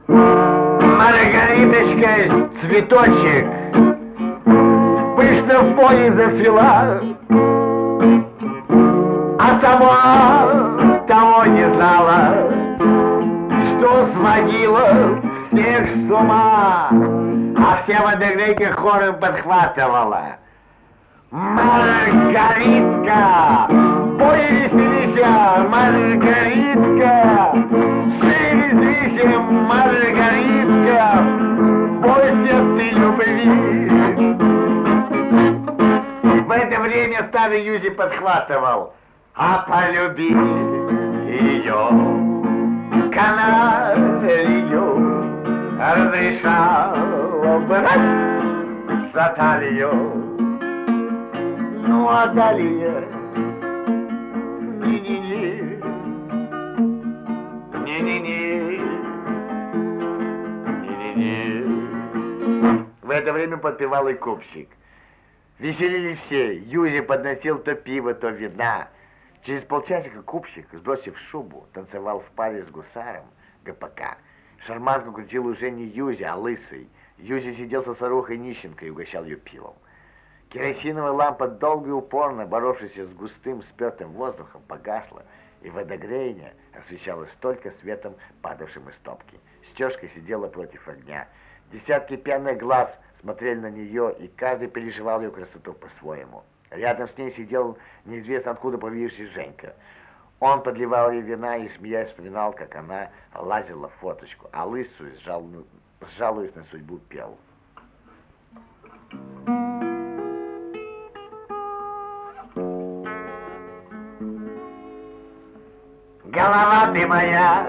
Маргариточка, цветочек, пышно в поле зацвела, а сама того не знала, что сводила всех с ума, а вся водогрейка хором подхватывала. Маргаритка, пой веселися, Маргаритка, шире резвися, Маргаритка, бойся ты любви. В это время старый Юзий подхватывал: а полюби ее, канарию разрешала брать за талию. Ну а далее не-не-не, не-не-не, не-не-не. В это время подпевал и купщик. Веселились все. Юзий подносил то пиво, то вина. Через полчасика купщик, сбросив шубу, танцевал в паре с гусаром ГПК. Шарманку крутил уже не Юзий, а Лысый. Юзий сидел со старухой нищенкой и угощал ее пивом. Керосиновая лампа долго и упорно, боровшись с густым спертым воздухом, погасла, и водогрейня освещалась только светом, падавшим из топки. Стежка сидела против огня. Десятки пьяных глаз смотрели на нее, и каждый переживал ее красоту по-своему. Рядом с ней сидел неизвестно откуда появившийся Женька. Он подливал ей вина и, смеясь, вспоминал, как она лазила в фоточку, а Лысую, жалуясь на судьбу, пел. Голова ты моя,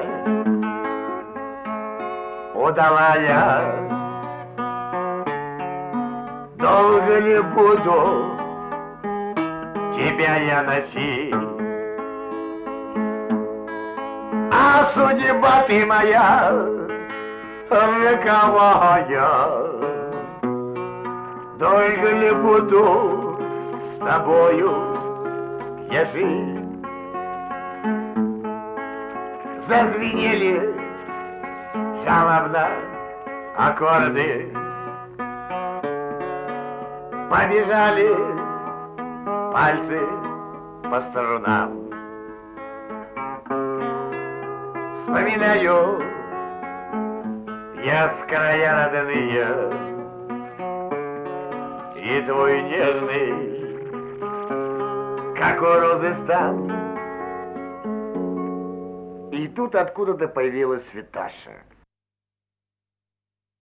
удалая, долго ли буду тебя я носить? А судьба ты моя роковая, долго ли буду с тобою я жить? Зазвенели жалобно аккорды, побежали пальцы по струнам. Вспоминаю я с края родные и твой нежный, как у розы стан. И тут откуда-то появилась Святаша.